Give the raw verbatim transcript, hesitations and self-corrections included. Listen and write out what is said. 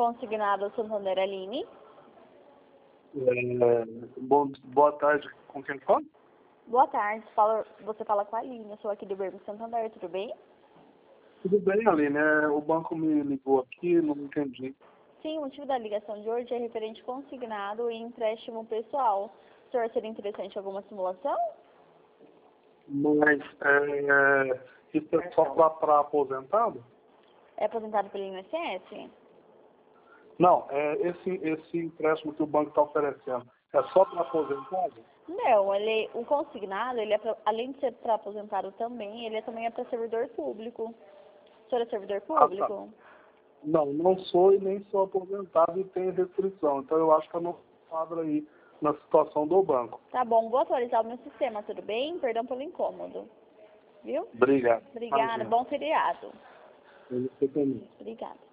consignado Santander Aline. É, bom, boa tarde, com quem fala? Boa tarde, fala, você fala com a Aline, eu sou aqui do Banco Santander, tudo bem? Tudo bem, Aline, é, o banco me ligou aqui, não entendi. Sim, o motivo da ligação de hoje é referente consignado e empréstimo pessoal. O senhor seria interessante em alguma simulação? Mas é, isso é só para aposentado? É aposentado pelo I N S S? Não, é, esse, esse empréstimo que o banco está oferecendo é só para aposentado? Não, ele, o consignado, ele é pra, além de ser para aposentado também, ele é, também é para servidor público. O senhor é servidor público? Ah, tá. Não, não sou e nem sou aposentado e tenho restrição. Então eu acho que eu não quadro aí na situação do banco. Tá bom, vou atualizar o meu sistema, tudo bem? Perdão pelo incômodo. Viu? Obrigado. Obrigada, Imagina. bom feriado. Eu não sei também. Obrigada.